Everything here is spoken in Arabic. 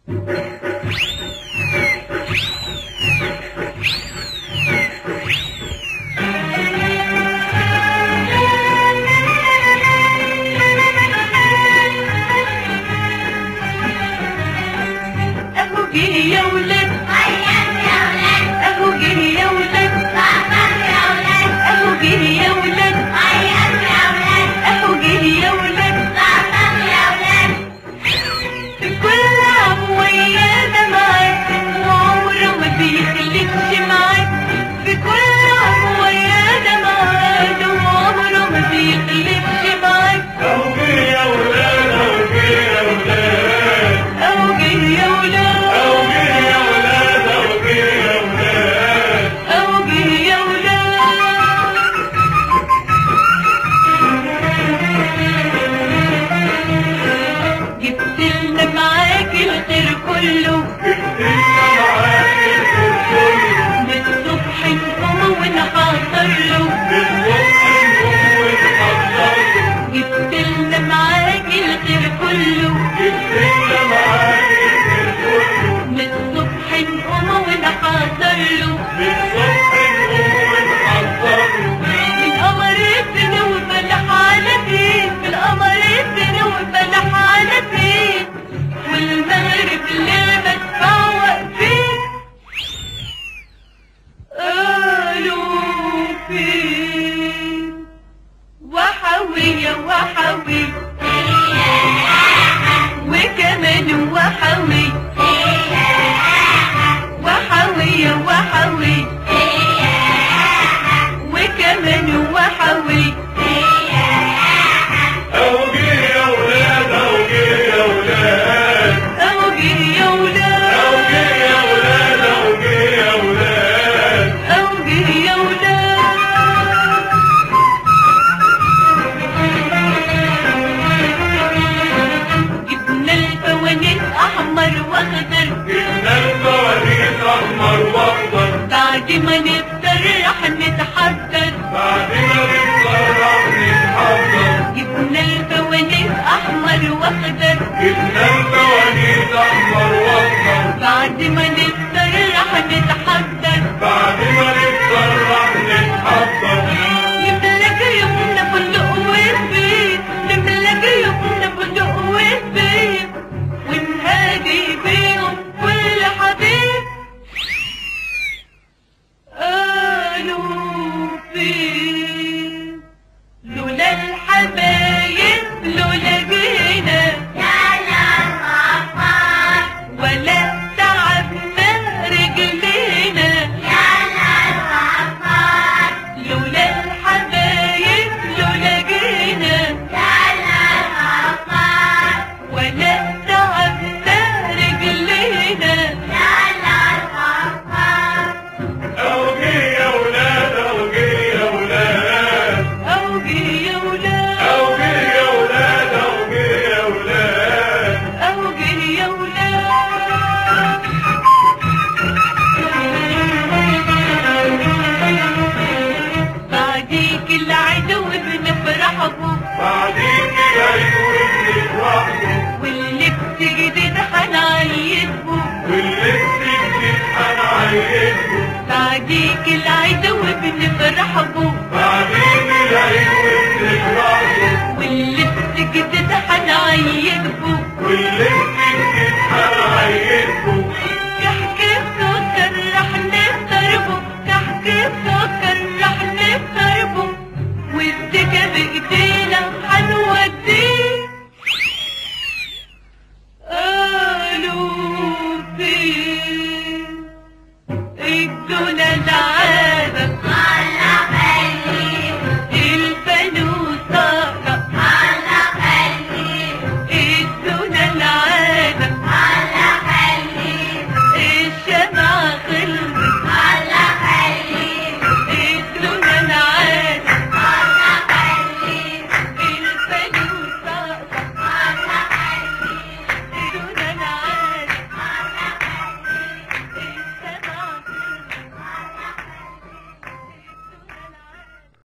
يا ولاد عيام يا ولاد اهو جه يا ولاد صعبان يا ولاد اهو جه يا ولاد عيام يا ولاد اهو جه يا ولاد صعبان يا ولاد في كل عام ويانا معاك وعمره ما بيخليكش معاك في كل عام ويانا معاك وعمره ما بيخليكش معاك اهو جه يا ولاد اهو جه يا ولاد اهو جه يا ولاد كله جبتلنا معاك الخير كله من الصبح نقوم ونحضر له جبتلنا معاك الخير كله جبتلنا معاك الخير كله من الصبح نقوم ونحضر له من قمر الدنيا وفلح على فين من قمر الدنيا وفلح على فين والمغرب لما ادفع واقفين قالوا فين وحوية وحوي وكمان وحوي وحوية وحوي وكمان وحوي اهو جه يا ولاد اهو جه يا ولاد اهو جه يا ولاد اهو جه يا ولاد اهو جه يا ولاد اهو جه يا ولاد جبنا الفوانيس احمر واخضر جبنا الفوانيس احمر واخضر بعد ما نفطر رح نتحضر بعد ما نفطر رح نتحضر جبنا الفوانيس احمر واخضر جبنا الفوانيس احمر واخضر بعد ما نفطر رح نتحضر بعد ما نفطر رح نتحضر نملى جيوبنا فندق وزبيب نملى جيوبنا فندق وزبيب ونهادي بيهم كل حبيب قالوا فين لولا الحبايب لولا جينا يا الغفار ولا تعبنا رجلينا يا الغفار لولا الحبايب لولا جينا يا الغفار ولا تعبنا رجلينا يا الغفار اهو جه يا ولاد اهو جه يا ولاد أهو جه يا ولاد اهو جه يا ولاد اهو جه يا ولاد أهو جه يا ولاد بعديك العدو بنفرح بوه بعديك العيد وبنفرح له واللبس جديد حنعيد بوه واللبس جديد هنعيد له بعديك العدو بنفرح بوه بعديك العيد وبنفرح له واللبس جديد حنعيد بوه واللبس